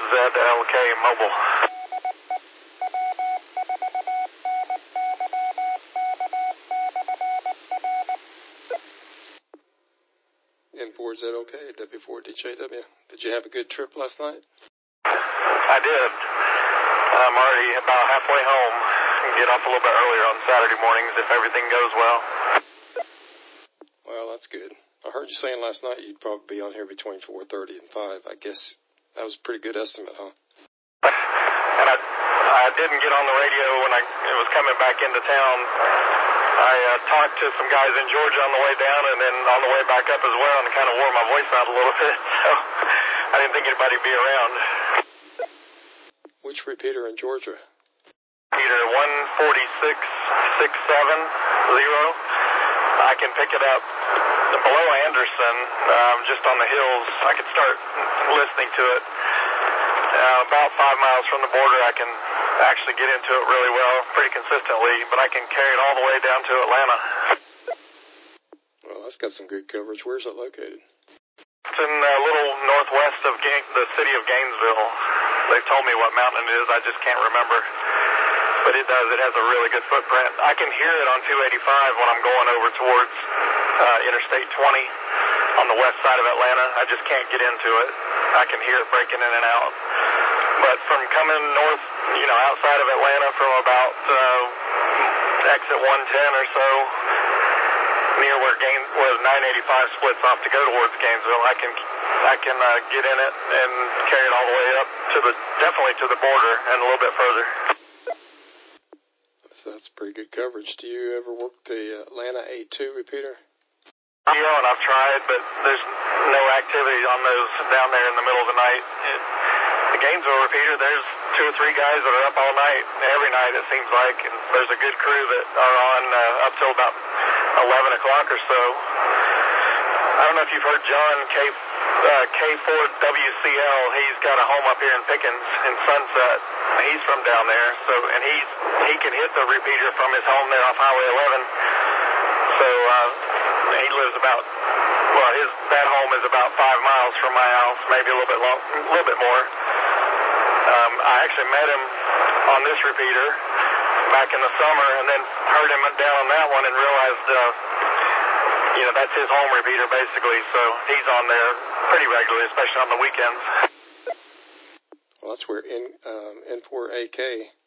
N4ZLK Mobile. N4ZLK, W4DJW. Did you have a good trip last night? I did. I'm already about halfway home. Get off a little bit earlier on Saturday mornings if everything goes well. Well, that's good. I heard you saying last night you'd probably be on here between 4:30 and 5. I guess that was a pretty good estimate, huh? And I didn't get on the radio when I was coming back into town. I talked to some guys in Georgia on the way down and then on the way back up as well, and it kind of wore my voice out a little bit, so I didn't think anybody would be around. Which repeater in Georgia? Repeater 146,670. I can pick it up below Anderson, just on the hills. I could start listening to it. About 5 miles from the border, I can actually get into it really well, pretty consistently, but I can carry it all the way down to Atlanta. Well, that's got some good coverage. Where's it located? It's in a little northwest of the city of Gainesville. They told me what mountain it is. I just can't remember. But it does. It has a really good footprint. I can hear it on 285 when I'm going over towards Interstate 20 on the west side of Atlanta. I just can't get into it. I can hear it breaking in and out. But from coming north, outside of Atlanta from about exit 110 or so, near where 985 splits off to go towards Gainesville, I can get in it and carry it all the way up to definitely to the border and a little bit further. So that's pretty good coverage. Do you ever work the Atlanta A2 repeater? Yeah, and I've tried, but there's no activity on those down there in the middle of the night. The Gainesville repeater, there's 2 or 3 guys that are up all night, every night it seems like, and there's a good crew that are on up till about 11 o'clock or so. I don't know if you've heard John K4WCL. He's got a home up here in Pickens in Sunset. He's from down there, and he can hit the repeater from his home there off Highway 11. So he lives that home is about 5 miles from my house, maybe a little bit more. I actually met him on this repeater back in the summer, and then heard him down on that one and realized, that's his home repeater basically. So he's on there pretty regularly, especially on the weekends. Well, that's where N4AK,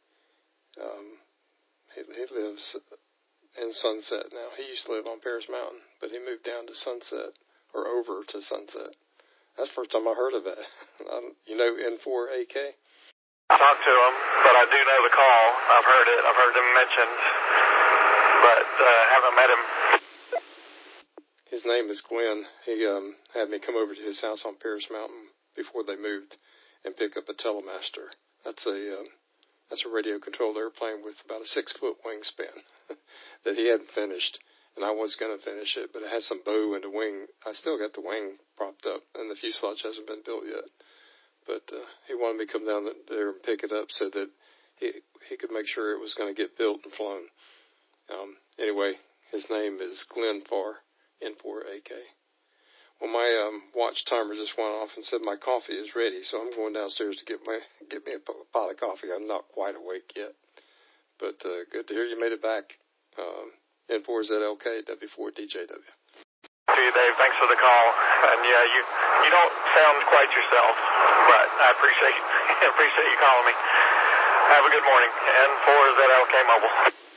he lives in Sunset now. He used to live on Paris Mountain, but he moved down to Sunset, or over to Sunset. That's the first time I heard of that. You know N4AK? I talked to him, but I do know the call. I've heard it. I've heard him mentioned, but haven't met him. His name is Glenn. He had me come over to his house on Paris Mountain before they moved and pick up a Telemaster. That's a radio-controlled airplane with about a 6-foot wingspan that he hadn't finished, and I was going to finish it, but it had some bow in the wing. I still got the wing propped up, and the fuselage hasn't been built yet. But he wanted me to come down there and pick it up so that he could make sure it was going to get built and flown. Anyway, his name is Glenn Farr, N4AK. Well, my watch timer just went off and said my coffee is ready, so I'm going downstairs to get me a pot of coffee. I'm not quite awake yet, but good to hear you made it back. N4ZLK, W4DJW. To you, Dave. Thanks for the call. And yeah, you don't sound quite yourself, but I appreciate you calling me. Have a good morning. N4ZLK Mobile.